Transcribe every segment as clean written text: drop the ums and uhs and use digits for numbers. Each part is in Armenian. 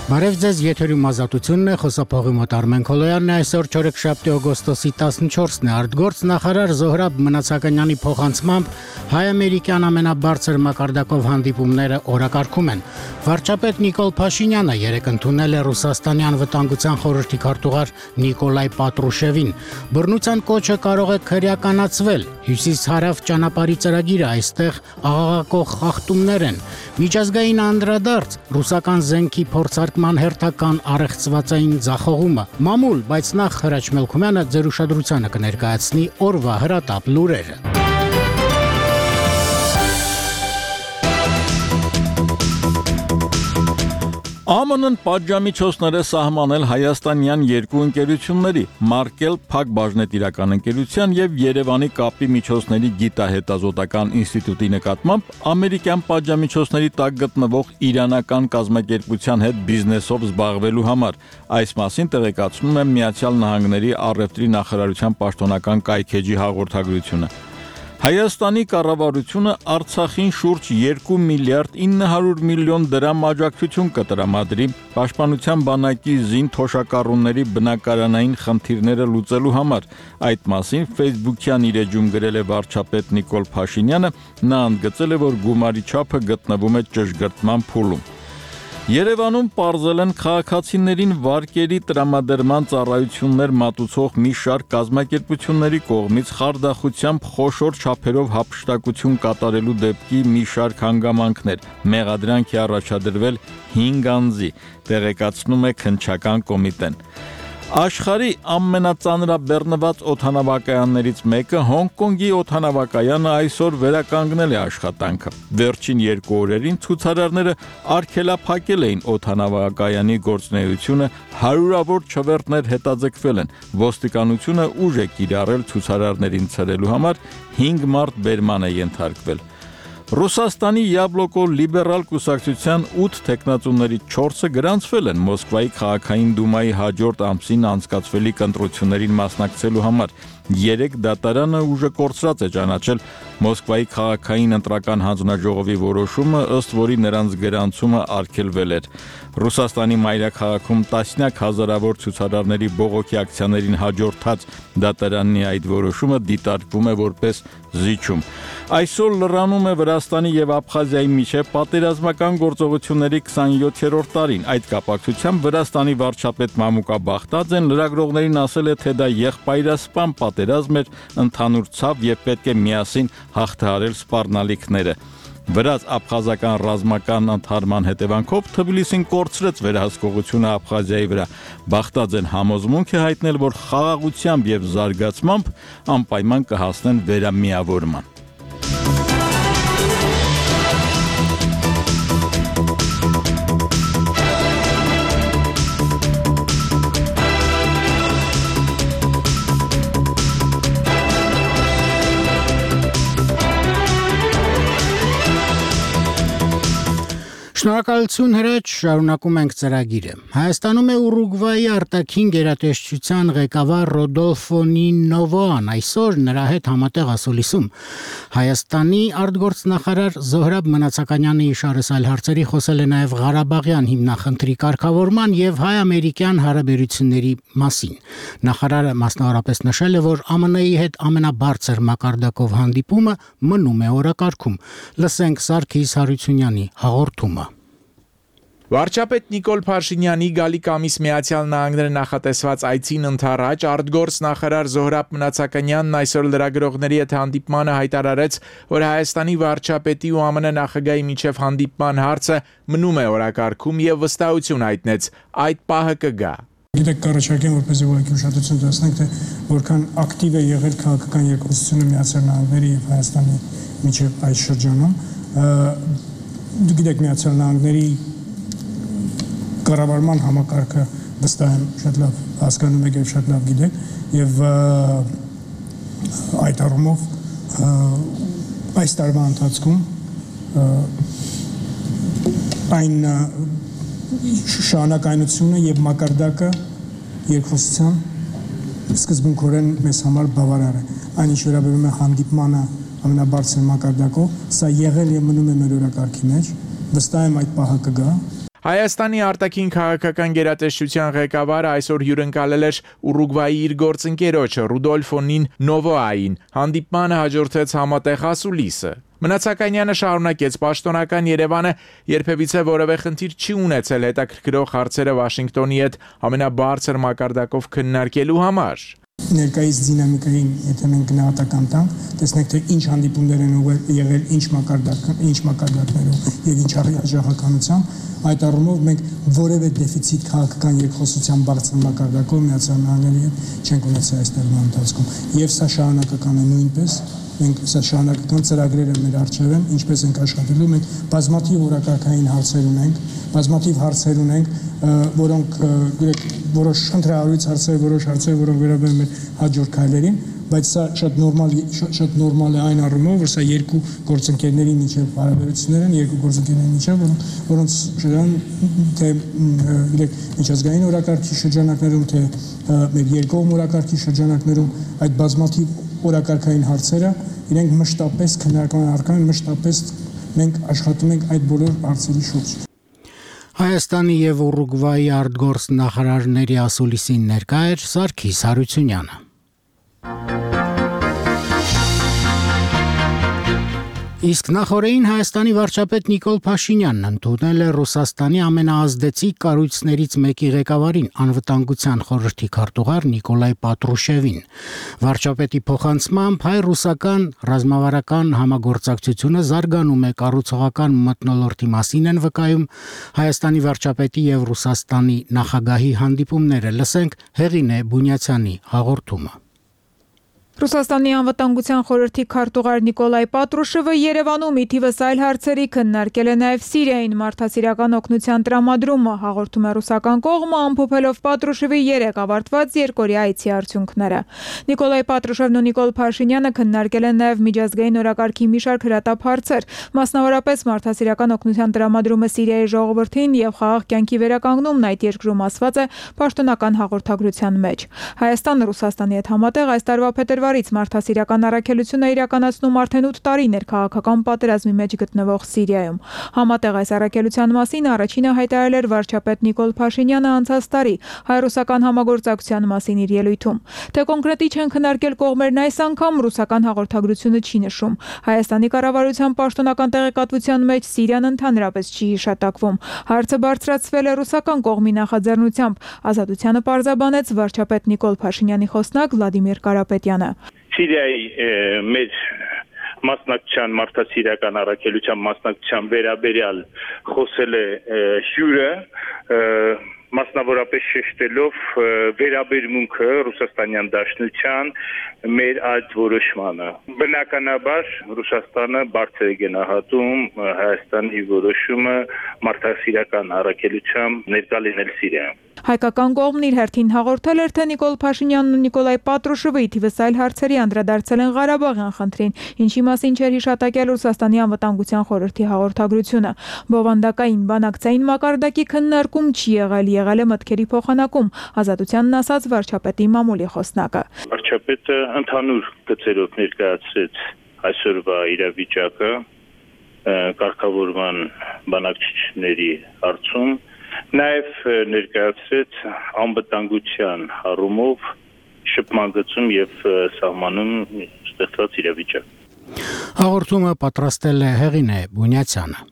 Բարև ձեզ, եթերում ազատությունն է, խոսափողի մոտ Արմեն Քոլոյանն է, այսօր չորեքշաբթի օգոստոսի 14-ն է, արտգործ նախարար Զոհրաբ Մնացականյանի փոխանցմամբ հայ-ամերիկյան ամենաբարձր մակարդակով հանդիպումները օրակարգում են։ Վարչապետ Նիկոլ Փաշինյանը երեկ ընդունել է Ռուսաստանի անվտանգության խորհրդի քարտուղար Նիկոլայ Պատրուշևին։ Բռնության կոչը կարող է քրեականացվել։ Հյուսիս-հարավ ճանապարհի ծրագիրը այստեղ աղաղակող խախտումներ են։ Միջազգային անդրադարձ ռուսական զենքի փորձարկման հերթական առեղծվածային ձախողումը։ Մամուլ, բայց նախ Հրաչ Մելքումյանը ձեր ուշադրությանը կներկայացնի օրվա հրատապ լուրերը։ ԱՄՆ-ն պատժամիջոցներ է սահմանել հայաստանյան երկու ընկերությունների՝ Markel Փակ բաժնետիրական ընկերության եւ Երևանի կապի միջոցների գիտահետազոտական ինստիտուտի նկատմամբ ամերիկյան պատժամիջոցների տակ գտնվող իրանական կազմակերպության հետ բիզնեսով զբաղվելու համար։ Այս մասին տեղեկացնում է Միացյալ Նահանգների առևտրի նախարարության պաշտոնական կայքէջի հաղորդագրությունը։ Հայաստանի կառավարությունը Արցախին շուրջ 2 միլիարդ 900 միլիոն դրամ աջակցություն կտրամադրի Պաշտպանության բանակի զին թոշակառուների բնակարանային խնդիրները լուծելու համար։ Այդ մասին Facebook-յան իր էջում գրել է վարչապետ Նիկոլ Փաշինյանը, նա ընդգծել է, որ գումարի չափը գտնվում է ճշգրտման փուլում։ Երևանում պարզել են քաղաքացիներին վարկերի տրամադրման ծառայություններ մատուցող մի շարք կազմակերպությունների կողմից խարդախությամբ խոշոր չափերով հափշտակություն կատարելու դեպքի մի շարք հանգամանքներ։ Մեղադրանք է առաջադրվել 5 անձի, տեղեկացնում է քննչական կոմիտեն։ Աշխարհի ամենածանրաբեռնված օդանավակայաններից մեկը Հոնկոնգի օդանավակայանը այսօր վերականգնել է աշխատանքը։ Վերջին 2 օրերին ցուցարարները արգելափակել էին օդանավակայանի գործունեությունը, հարյուրավոր չվերթներ հետաձգվել են։ Ոստիկանությունը ուժ է կիրառել ցուցարարներին ցրելու համար, 5 մարդ բերման է ենթարկվել։ Ռուսաստանի Յաբլոկո լիբերալ կուսակցության 8 տեխնացուների 4-ը գրանցվել են Մոսկվայի քաղաքային դումայի հաջորդ ամսին անցկացվելիք ընտրություններին մասնակցելու համար։ 3 դատարանը ուժը կորցրած է ճանաչել Մոսկվայի քաղաքային ընտրական հանձնաժողովի որոշումը, ըստ որի նրանց գրանցումը արգելվել էր։ Ռուսաստանի մայրաքաղաքում տասնյակ հազարավոր ցուցարարների բողոքի ակցիաներին հաջորդած դատարանի այդ որոշումը դիտարկվում է որպես զիջում։ Այսօր լրանում է Վրաստանի եւ Աբխազիայի միջև պատերազմական գործողությունների 27-րդ տարին։ Այդ կապակցությամբ Վրաստանի վարչապետ Մամուկա Բախտաձեն լրագրողներին ասել է, թե դա եղբայրասպան պատերազմ էր, ընդհանուր ցավ եւ պետք է միասին հաղթահարել սպառնալիքները։ Վրաց-աբխազական ռազմական ընդհարման հետևանքով Թբիլիսին կորցրեց վերահսկողությունը Աբխազիայի վրա։ Բախտաձեն համոզմունք է հայտնել, որ խաղաղությամբ եւ զարգացմամբ անպայման կհասնեն վերամիավորման։ Շնորհակալություն Հրաչ, շարունակում ենք ծրագիրը։ Հայաստանում է Ուրուգվայի արտաքին գերատեսչության ղեկավար Ռոդոլֆո Նինովոան, այսօր նրա հետ համատեղ ասուլիսում։ Հայաստանի արտգործնախարար Զոհրաբ Մնացականյանը իշարս այլ հարցերի խոսել է նաև Ղարաբաղյան հիմնախնդրի կարգավորման եւ հայ-ամերիկյան հարաբերությունների մասին։ Նախարարը մասնավորապես նշել է, որ ԱՄՆ-ի հետ ամենաբարձր մակարդակով հանդիպումը մնում է օրակարգում։ Լսենք Սարգիս Հարությունյանի հաղորդումը։ Վարչապետ Նիկոլ Փաշինյանի գալիք ամիս Միացյալ Նահանգները նախատեսված այցին ընդառաջ արտգործնախարար Զոհրաբ Մնացականյանն այսօր լրագրողների հետ հանդիպմանը հայտարարեց, որ Հայաստանի վարչապետի ու ԱՄՆ նախագահի միջև հանդիպման հարցը մնում է օրակարգում եւ վստահություն հայտնեց, այդ պահը կգա։ Գիտեք, կառաջարկեմ, որպեսզի ուղղակի ուշադրություն դարձնենք, թե որքան ակտիվ է եղել քաղաքական երկխոսությունը Միացյալ Նահանգների եւ Հայաստանի միջև այս շրջանում։ Գիտեք, Միացյալ Նահանգների կառավարման համակարգը վստահ եմ շատ լավ հասկանում եք եւ շատ լավ գիտեք եւ այդ առումով այս տարվա ընթացքում այն շարունակայնությունը եւ մակարդակը երկխոսության սկզբունքորեն մեզ համար բավարար է։ Այն ինչ վերաբերում է հանդիպմանը ամենաբարձր մակարդակով, սա եղել եւ մնում է մեր օրակարգի մեջ, վստահ եմ այդ պահը կգա։ Հայաստանի արտաքին քաղաքական գերատեսչության ղեկավարը այսօր հյուրընկալել էր Ուրուգվայի իր գործընկերոջը Ռուդոլֆո Նովոային։ Հանդիպմանը հաջորդեց համատեղ ասուլիսը։ Մնացականյանը շարունակեց պաշտոնական Երևանը երբևիցե որևէ խնդիր չի ունեցել հետաքրքրող հարցերը Վաշինգտոնի հետ ամենաբարձր մակարդակով քննարկելու համար։ Ներկայիս դինամիկային, եթե մենք գնահատական տանք, տեսնենք թե ինչ հանդիպումներ են եղել, ինչ մակարդակներով եւ ինչ հաջողականությամբ, այդ առումով մենք որևէ դեֆիցիտ քաղաքական երկխոսության բարձր մակարդակով Միացյալ Նահանգների հետ չենք ունեցել այս տարվա ընթացքում։ Եվ սա շարունակական է նույնպես, մենք սա շարունակական ծրագրերը մեր առջև են, ինչպես ենք աշխատելու, մենք բազմաթիվ օրակարգային հարցեր ունենք, որոնք որոշ ընտրահարույց հարցեր, որոշ հարցեր, որոնք վերաբերում են հաջորդ քայլերին, բայց սա շատ նորմալ է այն առումով, որ սա երկու գործընկերների միջև հարաբերություններ են, երկու գործընկերների միջև, որոնց թե միջազգային օրակարգի շրջանակներում, թե մեր երկկողմ օրակարգի շրջանակներում այդ բազմաթիվ օրակարգային հարցերը իրենք մշտապես քննարկման առարկան, մշտապես մենք աշխատում ենք այդ բոլոր հարցերի շուրջ։ Հայաստանի եւ Ուրուգվայի արտգործ նախարարների ասուլիսին ներկա էր Սարգիս Հարությունյանը։ Իսկ նախորդին Հայաստանի վարչապետ Նիկոլ Փաշինյանն ընդունել է Ռուսաստանի ամենաազդեցիկ կառույցներից մեկի ղեկավարին, անվտանգության խորհրդի քարտուղար Նիկոլայ Պատրուշևին։ Վարչապետի փոխանցմամբ հայ-ռուսական ռազմավարական համագործակցությունը զարգանում է, կառուցողական մթնոլորտի մասին են վկայում Հայաստանի վարչապետի եւ Ռուսաստանի նախագահի հանդիպումները։ Լսենք Հեղինե Բունյացյանի հաղորդումը։ Ռուսաստանի անվտանգության խորհրդի քարտուղար Նիկոլայ Պատրուշևը Երևանում ի թիվս այլ հարցերի քննարկել է նաև Սիրիային մարդասիրական օգնության տրամադրումը, հաղորդում է ռուսական կողմը, ամփոփելով Պատրուշևի երեկ ավարտված երկօրյա այցի արդյունքները։ Նիկոլայ Պատրուշևն ու Նիկոլ Փաշինյանը քննարկել են նաև միջազգային օրակարգի մի շարք հրատապ հարցեր, մասնավորապես մարդասիրական օգնության տրամադրումը Սիրիայի ժողովրդին եւ խաղաղ կյանքի վերականգնումն այդ երկրում, ասված է պաշտոնական հաղորդագրության մեջ։ Հայաստանը Ռուսաստանի հետ համատեղ այս տարվա փետրվարից մարդասիրական առաքելություն է իրականացնում արդեն 8 տարիներ քաղաքական պատերազմի մեջ գտնվող Սիրիայում։ Համատեղ այս առաքելության մասին առաջինը հայտարարել էր վարչապետ Նիկոլ Փաշինյանը անցած տարի հայ-ռուսական համագործակցության մասին իր ելույթում։ Թե կոնկրետի չեն քննարկել կողմերն այս անգամ ռուսական հաղորդագրությունը չի նշում։ Հայաստանի կառավարության պաշտոնական տեղեկատվության մեջ Սիրիան ընդհանրապես չի հիշատակվում։ Հարցը բարձրացվել է ռուսական կողմի նախաձեռնությամբ։ Ազատությանը պարզաբանեց վարչապետ Նիկոլ Փաշինյանի խոսնակ Վլադիմիր Կարապետյանը։ Սիրիայի մեր մասնակցության մարդասիրական առաքելության մասնակցության վերաբերյալ խոսել է հյուրը, մասնավորապես շեշտելով վերաբերմունքը Ռուսաստանյան Դաշնության մեր այդ որոշմանը։ Բնականաբար Ռուսաստանը բարձր է գնահատում Հայաստանի որոշումը մարդասիրական առաքելությամբ ներկա լինել Սիրիայում։ Հայկական կողմն իր հերթին հաղորդել էր, թե Նիկոլ Փաշինյանն ու Նիկոլայ Պատրուշևը ի թիվս այլ հարցերի անդրադարձել են Ղարաբաղյան խնդրին, ինչի մասին չէր հիշատակել Ռուսաստանի անվտանգության խորհրդի հաղորդագրությունը։ Բովանդակային բանակցային մակարդակի քննարկում չի եղել է մտքերի փոխանակում, Ազատությանն ասաց վարչապետի մամուլի խոսնակը։ Վարչապետը ընդհանուր գծերով ներկայացրեց այսօրվա իրավիճակը կարգավորման բանակցությունների հարցում, նաև ներկայացրեց անվտանգության առումով շփման գծում եւ սահմանում ստեղծված իրավիճակ։ Հաղորդումը պատրաստել է Հեղինե Բունյացյանը։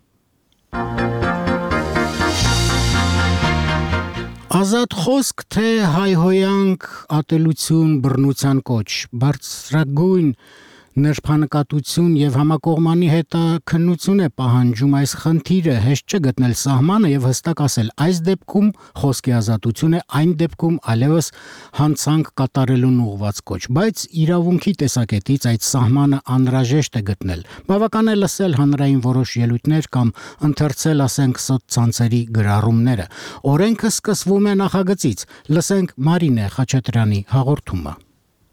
Ազատ խոսք, թե հայհոյանք, ատելություն, բռնության կոչ, բարձրագույն նրբանկատություն եւ համակողմանի հետաքննություն է պահանջում այս խնդիրը, հեշտ չէ գտնել սահմանը եւ հստակ ասել այս դեպքում խոսքի ազատություն է, այն դեպքում այլևս հանցանք կատարելուն ուղղված կոչ, բայց իրավունքի տեսակետից այդ սահմանը անհրաժեշտ է գտնել։ Բավական է լսել հանրային որոշ ելույթներ կամ ընթերցել, ասենք, սոցցանցերի գրառումները։ Օրենքը սկսվում է նախագծից։ Լսենք Մարինե Խաչատրյանի հաղորդումը։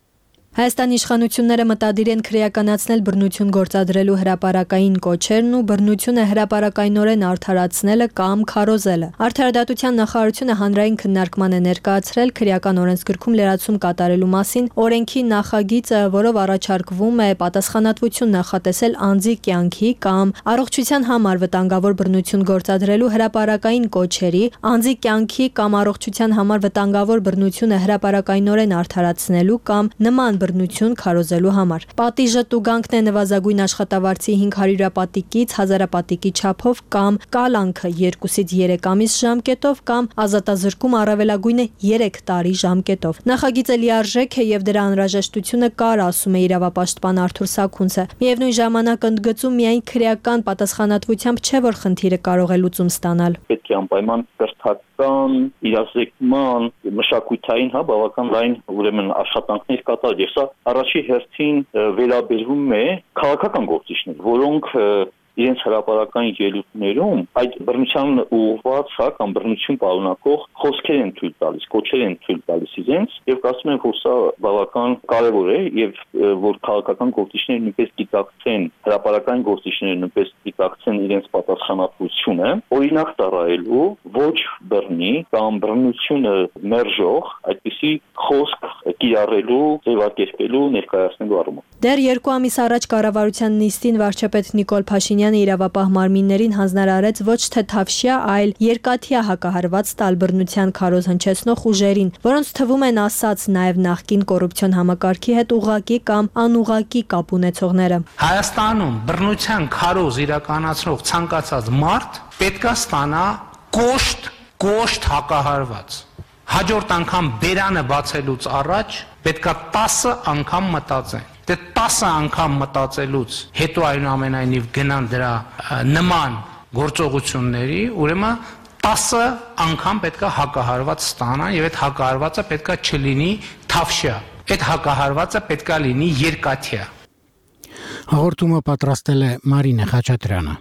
Հայաստանի իշխանությունները մտադիր են քրեականացնել բռնություն գործադրելու հրապարակային կոչերն ու բռնությունը հրապարակայնորեն արդարացնելը կամ քարոզելը։ Արդարադատության նախարարությունը հանրային քննարկման է ներկայացրել քրեական օրենսգրքում լրացում կատարելու մասին օրենքի նախագիծը, որով առաջարկվում է պատասխանատվություն նախատեսել անձի կյանքի կամ առողջության համար վտանգավոր բռնություն գործադրելու հրապարակային կոչերի, անձի կյանքի կամ առողջության համար վտանգավոր բռնությունը հրապարակայնորեն արդարացնելու կամ նման բռնություն քարոզելու համար։ Պատիժը տուգանքն է նվազագույն աշխատավարձի 500 պատիկից 1000 պատիկի չափով կամ կալանքը 2-ից 3 ամիս ժամկետով կամ ազատազրկում առավելագույնը 3 տարի ժամկետով։ Նախագիծը լիարժեք է եւ դրա անհրաժեշտությունը կար, ասում է իրավապաշտպան Արթուր Սաքունցը։ Միևնույն ժամանակ ընդգծում միայն քրեական պատասխանատվությամբ չէ, որ խնդիրը կարող է լուծում ստանալ։ Պետք է անպայման կրթական, իրազեկման, մշակութային, բավական լայն ուրեմն աշխատանքներ կատարել։ Սա առաջի հերթին վերաբերում է քաղաքական գործիչներին, որոնք իրենց հրապարակային ելույթներում այդ բռնության ուղղված կամ բռնություն պարունակող խոսքեր են թույլ տալիս, կոչեր են թույլ տալիս իրենց եւ կարծում եմ, որ սա բավական կարեւոր է եւ որ քաղաքական գործիչները նույնպես դիտակցեն, հրապարակային գործիչները նույնպես դիտակցեն իրենց պատասխանատվությունը, օրինակ ծառայելու ոչ բռնի կամ բռնությունը մերժող այդպիսի խոսք կիրառելու, ձևակերպելու, ներկայացնելու առումով։ Դեռ 2 ամիս առաջ կառավարության նիստին վարչապետ Նիկոլ Փաշինյանը իրավապահ մարմիններին հանձնարարեց ոչ թե թավշյա, այլ երկաթյա հակահարված տալ բռնության քարոզ հնչեցնող ուժերին, որոնց թվում են ասած նաև նախկին կոռուպցիոն համակարգի հետ ուղղակի կամ անուղղակի կապ ունեցողները։ Հայաստանում բռնության քարոզ իրականացնող ցանկացած մարդ պետք է ստանա կոշտ հակահարված։ Հաջորդ անգամ բերանը բացելուց առաջ պետք է 10 անգամ մտածեն։ Դե 10 անգամ մտածելուց հետո այնուամենայնիվ գնան դրա նման գործողությունների, ուրեմն 10 անգամ պետք է հակահարված ստանան եւ այդ հակահարվածը պետք է չլինի թավշյա։ Այդ հակահարվածը պետք է լինի երկաթյա։ Հաղորդումը պատրաստել է Մարինե Խաչատրյանը։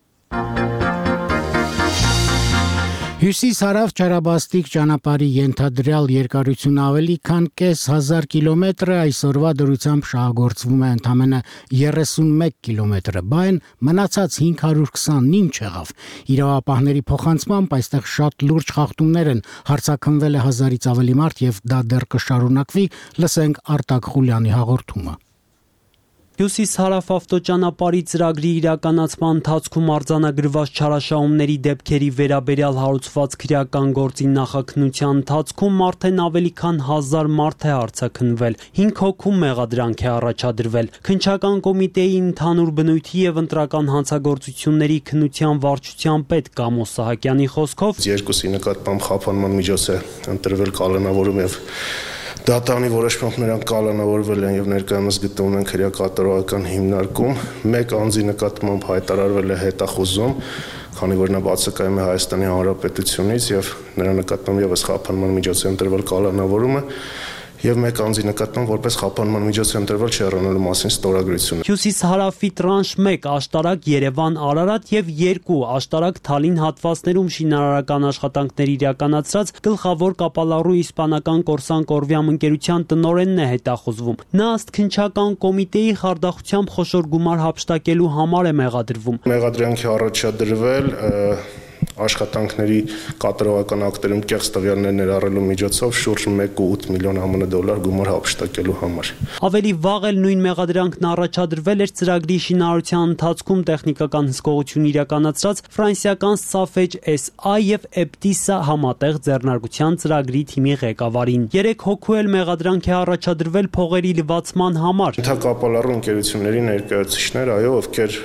Հյուսիս-հարավ Չարաբաստիկ ճանապարհի ենթադրյալ երկարությունը ավելի քան 500 կիլոմետր է, այսօրվա դրությամբ շահագործվում է ընդամենը 31 կիլոմետրը, բայն մնացած 520-ն ինչ եղավ։ Իրավապահների փոխանցմամբ այստեղ շատ լուրջ խախտումներ են, հարձակվվել է 1000-ից ավելի մարդ եւ դա դեռ կշարունակվի, լսենք Արտակ Խուլյանի հաղորդումը։ Հյուսիս-հարավ ավտոճանապարհի ծրագրի իրականացման ընթացքում արձանագրված չարաշահումների դեպքերի վերաբերյալ հարուցված քրեական գործի նախաքննության ընթացքում արդեն ավելի քան 1000 մարդ է արձակնվել, 5 հոգու մեղադրանք է առաջադրվել։ Քննչական կոմիտեի ընդհանուր բնույթի եւ ընտրական հանցագործությունների քննության վարչության պետ Կամո Սահակյանի խոսքով երկուսի նկատմամբ խափանման միջոց է ընտրվել կալանավորում եւ դատանի որոշմամբ նրանք կալանավորվել են եւ ներկայումս գտնվում են քրեակատարողական հիմնարկում, մեկ անձի նկատմամբ հայտարարվել է հետախուզում, քանի որ նա բացակայում է Հայաստանի Հանրապետությունից եւ նրա նկատմամբ եւս խափանման միջոց է ընտրվել կալանավորումը եւ մեկ անձի նկատմամբ որպես խափանման միջոց է ընտրվել չհեռանալու մասին ստորագրությունը։ Հյուսիս-հարավի տրանշ 1 աշտարակ Երևան-Արարատ եւ 2 աշտարակ Թալին հատվածներում շինարարական աշխատանքներ իրականացրած գլխավոր կապալառու իսպանական Կորսան Կորվիամ ընկերության տնօրենն է հետախուզվում։ Նա ըստ քննչական կոմիտեի խարդախությամբ խոշոր գումար հափշտակելու համար է մեղադրվում։ Մեղադրանքի առաջադրվել աշխատանքների կատարողական ակտերում կեղծ տվյալներ ներառելու միջոցով շուրջ 1.8 միլիոն ԱՄՆ դոլար գումար հափշտակելու համար։ Ավելի վաղ էլ նույն մեղադրանքն առաջադրվել էր ծրագրի շինարարության ընթացքում տեխնիկական հսկողություն իրականացրած ֆրանսիական Safej SA եւ Eptis-a համատեղ ձեռնարկության ծրագրի թիմի ղեկավարին։ 3 հոգու էլ մեղադրանք է առաջադրվել փողերի լվացման համար։ Կապալառու ընկերությունների ներկայացուցիչներ, այո, ովքեր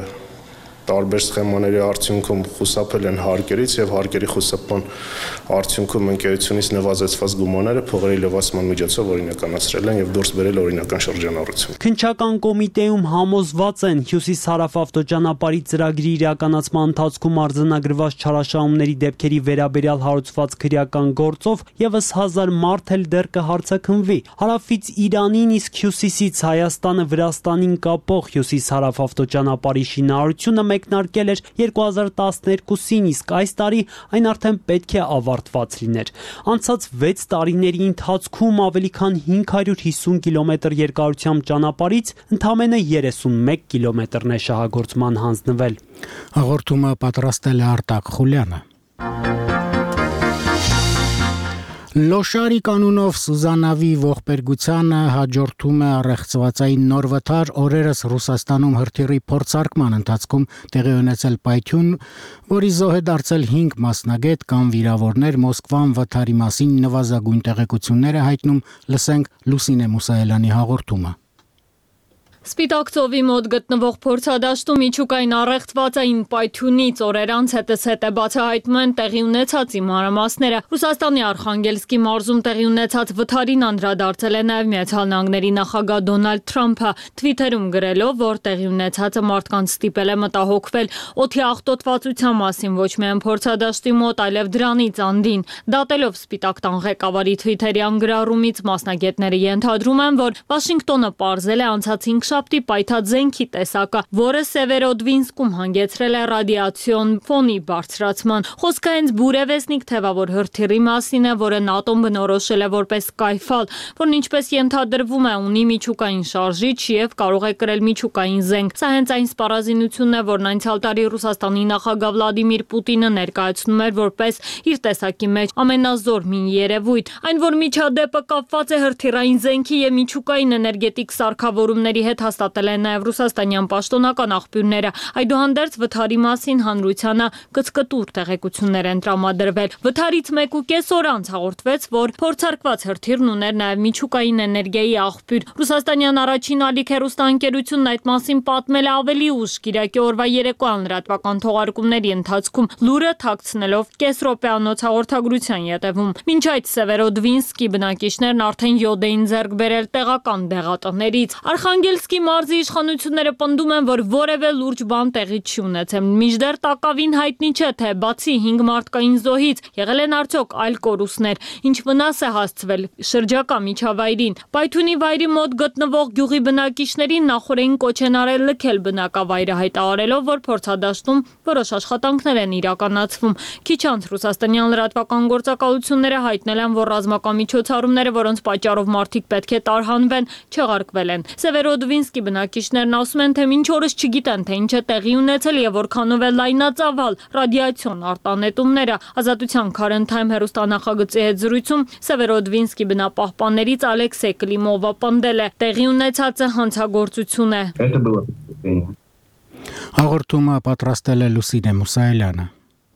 տարբեր սխեմաների արդյունքում խուսափել են հարկերից եւ հարկերի խուսափման արդյունքում ընկերությունից նվազեցված գումարները փողերի լվացման միջոցով օրինականացրել են եւ դուրս բերել օրինական շրջանառություն։ Քննչական կոմիտեում համոզված են հյուսիս-հարավ ավտոճանապարհի ծրագրի իրականացման ընթացքում արձանագրված չարաշահումների դեպքերի վերաբերյալ հարուցված քրեական գործով եւս 1000 մարդ էլ դեռ կհարձակվի։ Հարավից Իրանին, իսկ հյուսիսից Հայաստանը Վրաստանին կապող հյուսիս-հարավ ավտոճանապարհի շինարարությունը մեկնարկել էր 2012-ին, իսկ այս տարի այն արդեն պետք է ավարտված լիներ։ Անցած 6 տարիների ընթացքում ավելի քան 550 կիլոմետր երկարությամբ ճանապարհից ընդամենը 31 կիլոմետրն է շահագործման հանձնվել։ Հաղորդումը պատրաստել է Արտակ Խուլյանը։ Լոշարի կանունով Սուզանավի ողբերգությանը հաջորդում է առեղծվածային նոր վթար, օրերս Ռուսաստանում հրթիռի փորձարկման ընթացքում տեղի ունեցել պայթյուն, որի զոհ է դարձել 5 մասնագետ կամ վիրավորներ, Մոսկվան վթարի մասին նվազագույն տեղեկություններ է հայտնում, լսենք Լուսինե Մուսայելյանի հաղորդումը։ Սպիտակ ծովի մոտ գտնվող փորձադաշտում միջուկային առեղծվածային պայթյունից օրեր անց հետզհետե բացահայտում են տեղի ունեցածի մանրամասները։ Ռուսաստանի Արխանգելսկի մարզում տեղի ունեցած վթարին անդրադարձել է նաև Միացյալ Նահանգների նախագահ Դոնալդ Թրամփը, Twitter-ում գրելով, որ տեղի ունեցածը մարդկանց ստիպել է մտահոգվել օդի աղտոտվածության մասին ոչ միայն փորձադաշտի մոտ, այլև դրանից անդին։ Դատելով Սպիտակ տան ղեկավարի Twitter-յան գրառումից մասնագետները ենթադրում են, որ Վաշինգտոնը պարզել է անցած 5 շաբթի պայթածենքի տեսակը, որը Սևերոդվինսկում հանգեցրել է ռադիացիոն ֆոնի բարձրացման։ Խոսքը հենց Բուրևեսնիկ թևավոր հրթիռի մասին է, որը ՆԱՏՕ-ն բնորոշել է որպես Սկայֆալ, որն ինչպես ենթադրվում է, ունի միջուկային շարժիչ եւ կարող է կրել միջուկային զենք։ Սա հենց այն սպառազինությունն է, որն անցյալ տարի Ռուսաստանի նախագահ Վլադիմիր Պուտինը ներկայացնում էր որպես իր տեսակի մեջ ամենազոր մի երևույթ։ Այն, որ միջադեպը կապված է հրթիռային զենքի եւ միջուկային էներգետիկ սարքավորումների հետ հաստատել են նաև ռուսաստանյան պաշտոնական աղբյուրները։ Այդուհանդերձ վթարի մասին հանրությանը կծկտուր տեղեկություններ են տրամադրվել։ Վթարից 1.5 օր անց հաղորդվեց, որ փորձարկված հրթիռն ուներ նաև միջուկային էներգիայի աղբյուր։ Ռուսաստանյան առաջին ալիք հեռուստաընկերությունն այդ մասին պատմել է ավելի ուշ, Կիրակի օրվա երեկոյան լրատվական թողարկումների ընթացքում, լուրը թաքցնելով կեսրոպեանոց հաղորդագրության ետևում։ Մինչ այդ Սևերոդվինսկի բնակիչներն արդեն յոդ էին ձեռք բերել տեղական դեղատներից։ Արխանգելսկի մարզի իշխանությունները պնդում են, որ որևէ լուրջ բան տեղի չի ունեցել։ Մինչդեռ տակավին հայտնի չէ, թե բացի 5 մարդկային զոհից եղել են արդյոք այլ կորուստներ, ինչ վնաս է հասցվել շրջակա միջավայրին։ Պայթյունի վայրի մոտ գտնվող գյուղի բնակիչներին նախորդին կոչ են արել լքել բնակավայրը, հայտարարելով, որ փորձադաշտում որոշ աշխատանքներ են իրականացվում։ Քիչ անց ռուսաստանյան լրատվական գործակալությունները հայտնել են, որ ռազմական միջոցառումները, որոնց պատճառով մարդիկ պետք է տարհանվեն, չեղարկվել են։ Սևերոդվինսկի բնակիչներն ասում են, թե մինչ օրս չգիտեն, թե ինչ է տեղի ունեցել եւ որքանով է լայնածավալ ռադիացիոն արտանետումները։ Ազատության Քարեն Թայմ հեռուստանախագծի հետ զրույցում Սևերոդվինսկի բնապահպաններից Ալեքսեյ Կլիմովը պնդել է. տեղի ունեցածը հանցագործություն է։ Հաղորդումը պատրաստել է Լուսինե Մուսայելյանը։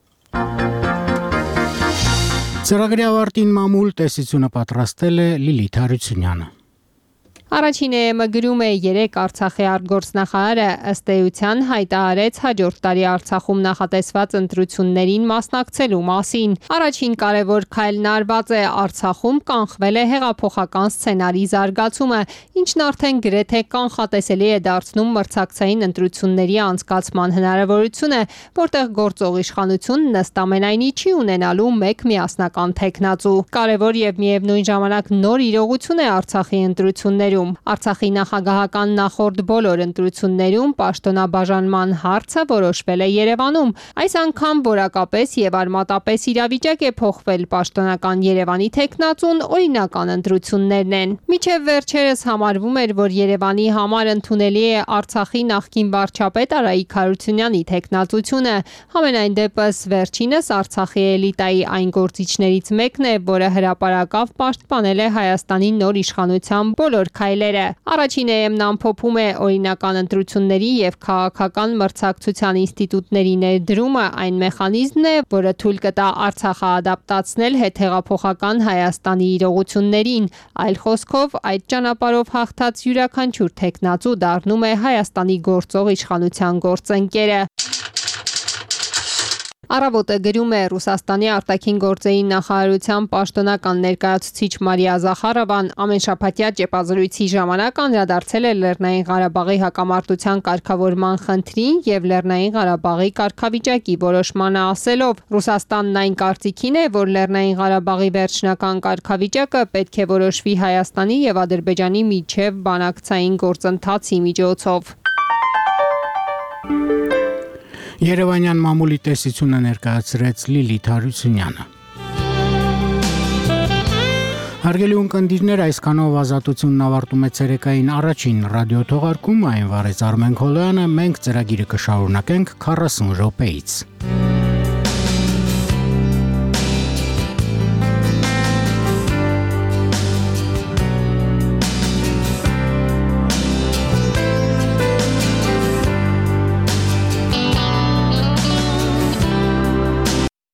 Ծրագրի ավարտին մամուլ տեսությունը պատրաստել է Լիլիթ Հարությունյանը։ Առաջին ԵՄ գրում է 3 Արցախի արտգործնախարարը ըստ էության հայտարարեց հաջորդ տարի Արցախում նախատեսված ընտրություններին մասնակցելու մասին։ Առաջին կարևոր քայլն արված է Արցախում կանխվել է հեղափոխական սցենարի զարգացումը, ինչն արդեն գրեթե կանխատեսելի է դարձնում մրցակցային ընտրությունների անցկացման հնարավորությունը, որտեղ գործող իշխանությունն ըստ ամենայնի չի ունենալու մեկ միասնական թեկնածու։ Կարևոր եւ միևնույն ժամանակ նոր իրողություն է Արցախի ընտրություններում։ Արցախի նախագահական նախորդ բոլոր ընտրություններում պաշտոնաբաժանման հարցը որոշվել է Երևանում։ Այս անգամ որակապես եւ արմատապես իրավիճակ է փոխվել, պաշտոնական Երևանի թեկնածուն օրինական ընտրություններն են։ Մինչև վերջերս համարվում էր, որ Երևանի համար ընդունելի է Արցախի նախկին վարչապետ Արայիկ Հարությունյանի թեկնածությունը։ Համենայն դեպս վերջինս Արցախի էլիտայի այն գործիչներից մեկն է, որը հրապարակավ պաշտպանել է Հայաստանի նոր իշխանության բոլոր քայլերը։ Առաջին ԵՄ-ն ամփոփում է օրինական ընտրությունների եւ քաղաքական մրցակցության ինստիտուտների ներդրումը այն մեխանիզմն է, որը թույլ կտա Արցախը ադապտացնել հետհեղափոխական Հայաստանի իրողություններին։ Այլ խոսքով, այդ ճանապարհով հաղթած յուրաքանչյուր թեկնածու դառնում է Հայաստանի գործող իշխանության գործընկերը։ Առավոտը գրում է Ռուսաստանի արտաքին գործերի նախարարության պաշտոնական ներկայացուցիչ Մարիա Զախարովան ամենշաբաթյա ճեպազրույցի ժամանակ անդրադարձել է Լեռնային Ղարաբաղի հակամարտության կարգավորման խնդրին եւ Լեռնային Ղարաբաղի կարգավիճակի որոշմանը, ասելով. Ռուսաստանն այն կարծիքին է, որ Լեռնային Ղարաբաղի վերջնական կարգավիճակը պետք է որոշվի Հայաստանի եւ Ադրբեջանի միջև բանակցային գործընթացի միջոցով։ Երևանյան մամուլի տեսությունը ներկայացրեց Լիլիթ Հարությունյանը։ Հարգելի ունկնդիրներ, այսքանով ազատությունն ավարտում է ցերեկային առաջին ռադիոթողարկումը, այն վարեց Արմեն Քոլոյանը, մենք ծրագիրը կշարունակենք 40 րոպեից։